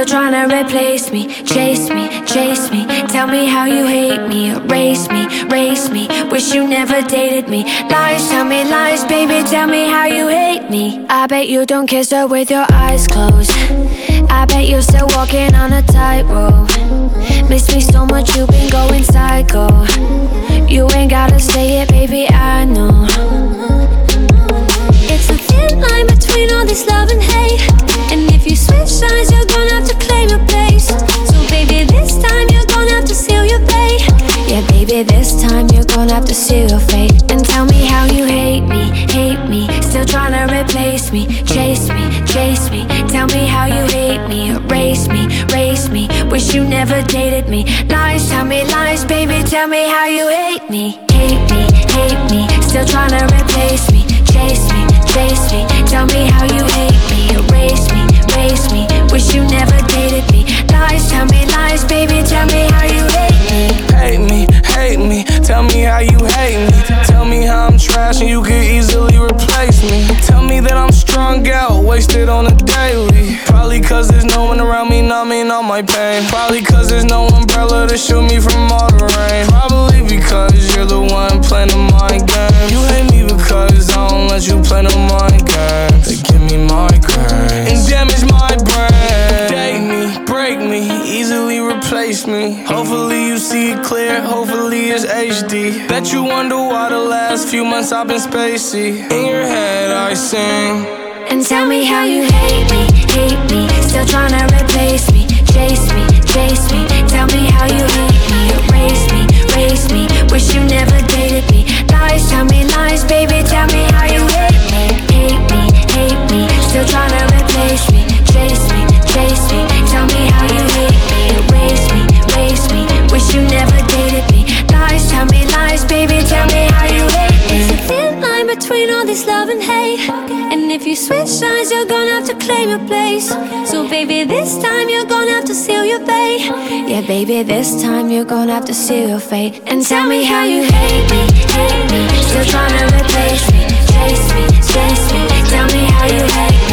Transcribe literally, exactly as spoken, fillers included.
Still trying to replace me, chase me, chase me. Tell me how you hate me, erase me, race me. Wish you never dated me. Lies, tell me lies, baby, tell me how you hate me. I bet you don't kiss her with your eyes closed. I bet you're still walking on a tightrope. Miss me so much, you've been going psycho. You ain't gotta say it, baby, I know. It's a thin line between all this love and hate. And if you switch sides, you're gonna have to claim your place. So baby, this time you're gonna have to seal your fate. Yeah, baby, this time you're gonna have to seal your fate. And tell me how you hate me, hate me. Still trying to replace me, chase me, chase me. Tell me how you hate me, erase me, race me. Wish you never dated me. Lies, tell me lies, baby, tell me how you hate me. Hate me, hate me. Still trying to replace me, chase me, chase me. Tell me how you hate me, erase me, race me. Wish you never dated me. Lies, tell me lies, baby, tell me how you hate me. Hate me, hate me, tell me how you hate me. Tell me how I'm trash and you could easily replace me. Tell me that I'm strung out, wasted on a daily. Probably cause there's no one around me numbing all my pain. Probably cause there's no umbrella to shield me from all the rain. Probably because you're the one playing the mind game. You hate me because I don't let you play no mind games. They give me migraines and damage my brain. Date me, break me, easily replace me. Hopefully you see it clear, hopefully it's H D. Bet you wonder why the last few months I've been spacey. In your head I sing. And tell me how you hate me, hate me. Still trying to replace me, chase me, chase me. Tell me how you hate me, erase me, race me. Wish you never dated me. Lies, tell me lies, baby, tell me how you hate me. Hate me, hate me. Still trying to replace me, chase me, chase me. Tell me how you hate me, erase me, race me. Wish you never dated me. Lies, tell me lies, baby, tell me how you hate me. It's a thin line between all this love and hate. And if you switch sides, you're gonna have to claim your place. So baby, this time you're gonna have to seal your fate. Yeah, baby, this time you're gonna have to seal your fate. And tell me how you hate me, hate me. Still trying to replace me, chase me, chase me. Tell me how you hate me.